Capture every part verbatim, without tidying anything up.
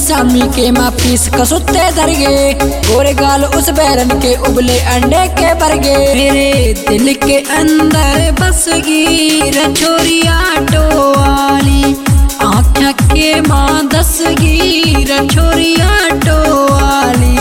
सामी के माँ पीस कसुत्ते दरगे, गोरे गाल उस बैरन के उबले अंडे के बरगे। मेरे दिल के अंदर बसगी रछोरिया टोवाली, आँख के माँ दसगी रछोरिया टोवाली।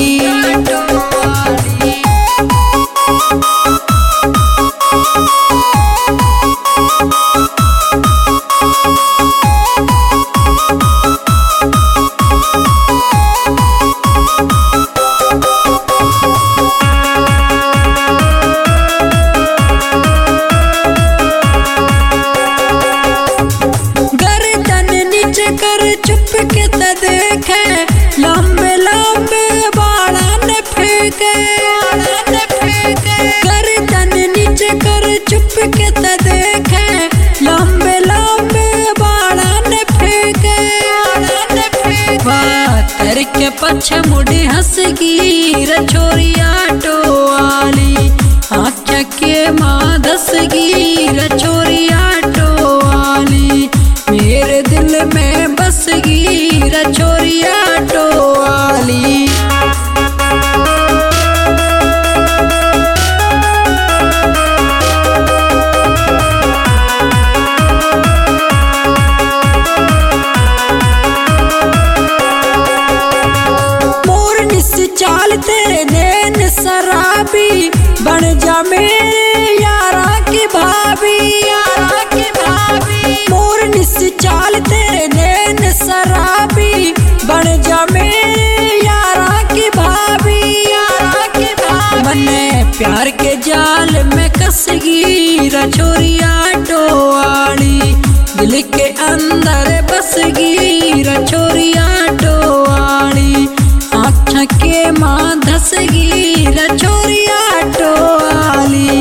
चुप के त देखे लंबे लंबे बाड़न फेंके, गर्दन नीचे कर चुप के त देखे लंबे लंबे बाड़न फेंके। बातर के पछ मुड़ी हंसगी रछोरिया टोवाली, आँख के माँ दसगी रछोरिया टोवाली। मेरे दिल में बसगी रछोरिया टोवाली। मोर निस चाल तेरे नैन शराबी, बन जा मेरे यारा की भाभी, यारा की भाभी। मोर निस चाल तेरे नैन शराबी, बन जा मेरे यारा की भाभी, यारा की भाभी। मने प्यार के जाल में कसगी रछोरिया टोवाली, दिल के अंदर बसगी रछोरिया टोवाली। आँख के माँ धसगी रछोरिया टोवाली।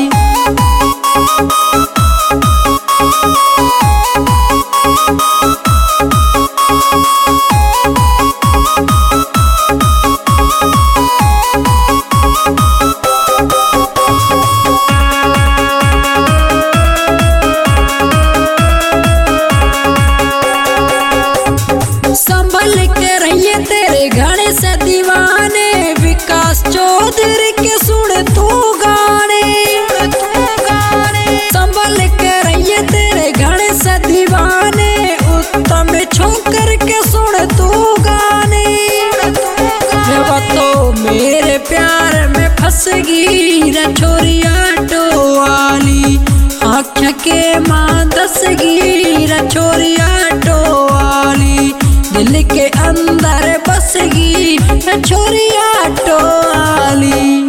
संभल के रहिए तेरे घड़े से दीवाने, विकास चौधरी के सुन तू गाने, संभल के रहिए तेरे घड़े से दीवाने, उत्तम छोकर के सुन तू गाने। वो तो मेरे प्यार में फंसगी रछोरिया टोवाली, आँख के माँ दसगी रछोरिया टोवाली। दिल के अंदर बसगी रछोरिया टोवाली।